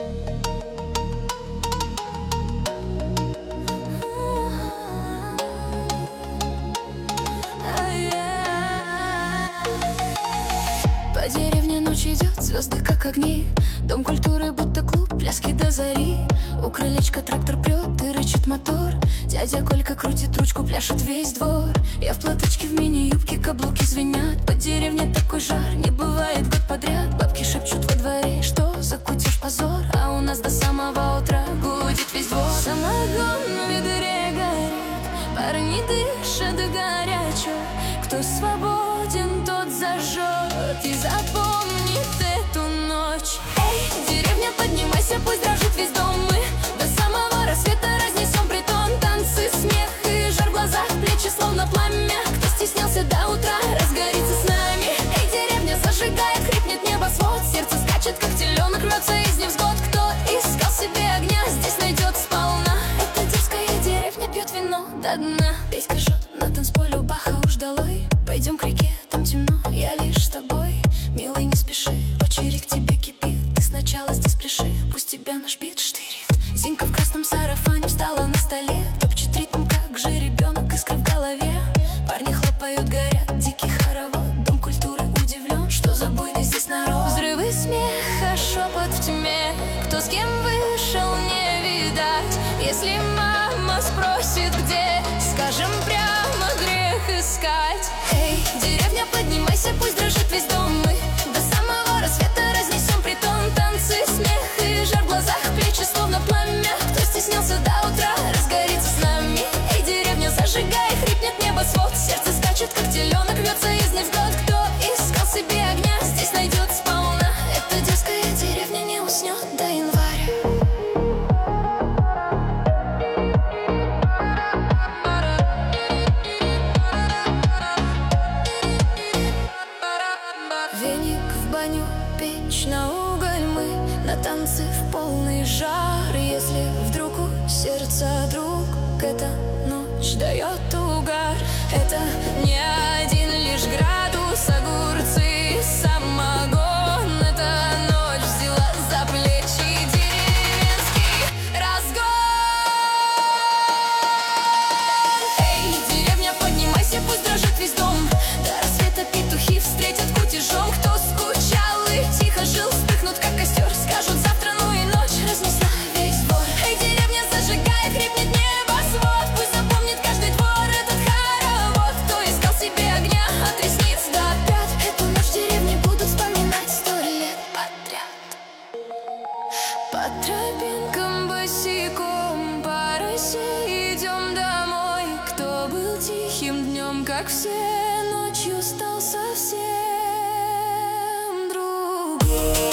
По деревне ночь идет, звезды как огни. Дом культуры будто клуб, пляски до зари. У крылечка трактор прет и рычит мотор. Дядя Колька крутит ручку, пляшет весь двор. Я в платочке, в мини-юбке, каблуки звенят. По деревне такой жар, не бывает год подряд. Бабки шепчут во дворе, что закутишь позор. А у нас до самого утра гудит весь двор. Самогон в ведре горит, парни дышат горячо. Кто свободен, тот зажжет и запомнит эту ночь. Эй, деревня, поднимайся, пусть дрожит весь дом. Мы до самого рассвета разнесем притон. Танцы, смех и жар в глазах, плечи словно пламя. Кто стеснялся до утра, разгорится с нами. Эй, деревня зажигает, хрипнет небосвод. Сердце скачет, как теленок, рвется из невзгод. Кто искал себе огня, здесь найдет сполна. Эта дерзкая деревня пьет вино до дна. Петька жжет на танцполе, Баха уж долой. Пойдем к реке, там темно, я лишь с тобой. Милый, не спеши, очередь к тебе кипит. Ты сначала здесь пляши, пусть тебя наш бит штырит. Зинка в красном сарафане встала на столе, топчет ритм, как жеребенок, искра в голове. Парни хлопают, горят, дикий хоровод. Дом культуры удивлен, что за буйный здесь народ. Взрывы смеха, шепот в тьме. Кто с кем вышел, не видать. Если мама спросит, где, скажем прямо, грех искать. Эй, деревня, поднимайся, пусть дрожит весь дом. Мы до самого рассвета разнесем притон. Танцы, смех и жар в глазах, плечи словно пламя. Кто стеснялся до утра, разгорится с нами. Эй, деревня зажигай, хрипнет небосвод. Сердце скачет, как теленок, рвется из невзгод. Кто искал себе огня, здесь найдет сполна. Эта дерзкая деревня не уснет до января. Веник в баню, печь на уголь. Мы на танцы в полный жар. Если вдруг у сердца друг, эта ночь дает угар. Это не один лишь градус, огурцы, самогон. Эта ночь взяла за плечи деревенский разгон. Эй, деревня, поднимайся, пусть дрожит весь дом. До рассвета петухи встретят кутежом. Кто скучал и тихо жил, вспыхнут, как костер. Скажут завтра, ну и ночь разнесла весь двор. Эй, деревня зажигает, хрипнет небосвод. Пусть запомнит каждый двор этот хоровод. Кто искал себе огня от ресниц до пят, эту ночь в деревне будут вспоминать 100 лет подряд. По тропинкам босиком по росе идем домой. Кто был тихим днем, как все, ночью стал совсем другой.